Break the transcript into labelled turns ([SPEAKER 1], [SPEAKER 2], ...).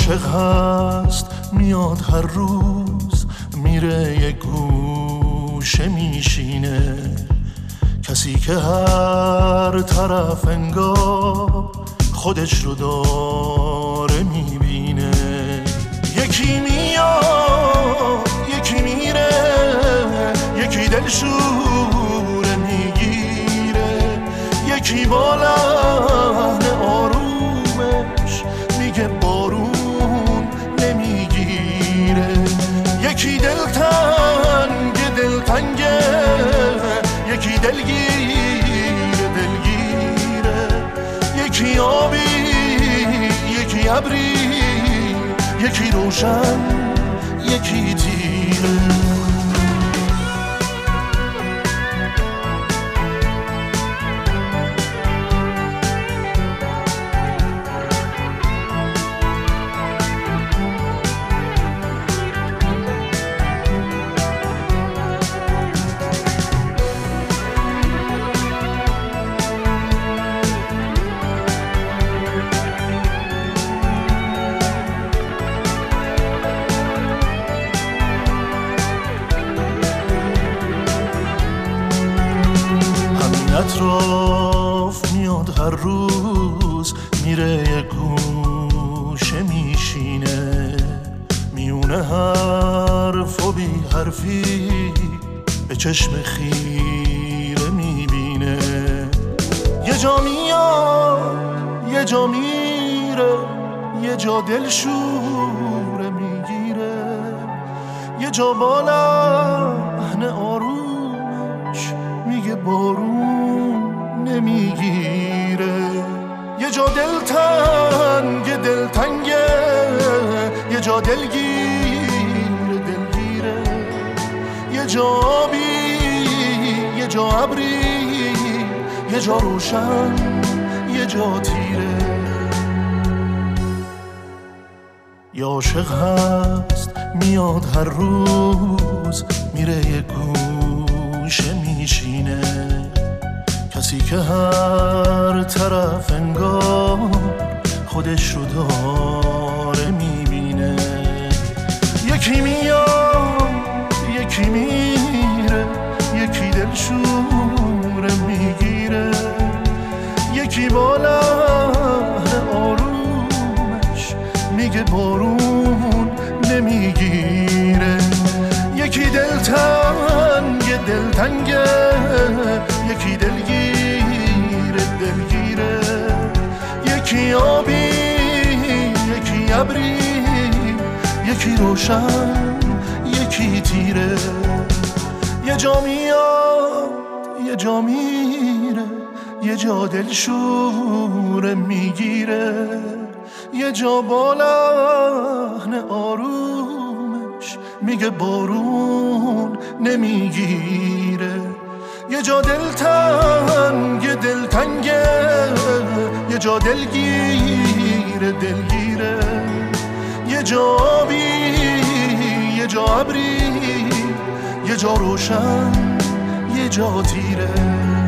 [SPEAKER 1] عاشق هست میاد هر روز، میره یک گوشه میشینه، کسی که هر طرف انگار خودش رو داره میبینه. یکی میاد یکی میره، یکی دلشوره میگیره، یکی با لحن آرومش میگه بارون نمیگیره، یکی دلتنگه دلتنگه، یکی دلگیره دلگیره، یکی آبی یکی ابری، یکی روشن یکی تیره. اطراف میاد هر روز، میره یک گوشه میشینه، میونه حرف و بی حرفی به چشم خیره میبینه. یه جا میاد یه جا میره، یه جا دلشوره میگیره، یه جا با لحن آرومش میگه بارون نمیگیره، یه جا دلتنگه دلتنگه، یه جا دلگیره دلگیره، یه جا آبی یه جا ابری، یه جا روشن یه جا تیره. یا عاشق هست میاد هر روز، میره یک گوشه میشینه، کسی که هر طرف انگار خودش رو داره میبینه. یکی میاد یکی میره، یکی دلشوره میگیره، یکی با لحن آرومش میگه بارون نمیگیره، یکی دلتنگه دلتنگه، یکی دلگیره دلگیره، یکی آبی یکی ابری، یکی روشن یکی تیره. یه جا میاد یه جا میره، یه جا دلشوره میگیره، یه جا با لحن آرومش میگه بارون نمیگیره، یه جا دلتنگه دلتنگه، یه جا دلگیره دلگیره، یه جا آبی یه جا ابری، یه جا روشن یه جا تیره.